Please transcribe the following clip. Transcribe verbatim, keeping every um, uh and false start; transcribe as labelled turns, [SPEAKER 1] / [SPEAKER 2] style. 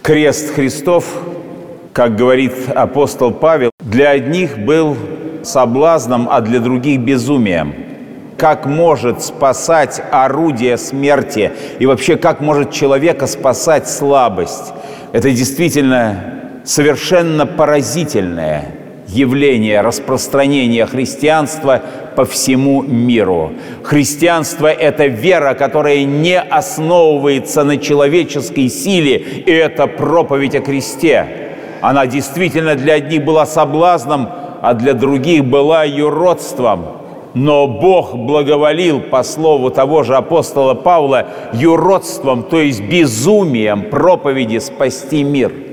[SPEAKER 1] Крест Христов, как говорит апостол Павел, для одних был соблазном, а для других безумием. Как может спасать орудие смерти и вообще как может человека спасать слабость? Это действительно совершенно поразительное явление распространения христианства по всему миру. Христианство – это вера, которая не основывается на человеческой силе, и это проповедь о кресте. Она действительно для одних была соблазном, а для других была юродством. Но Бог благоволил, по слову того же апостола Павла, юродством, то есть безумием проповеди спасти мир.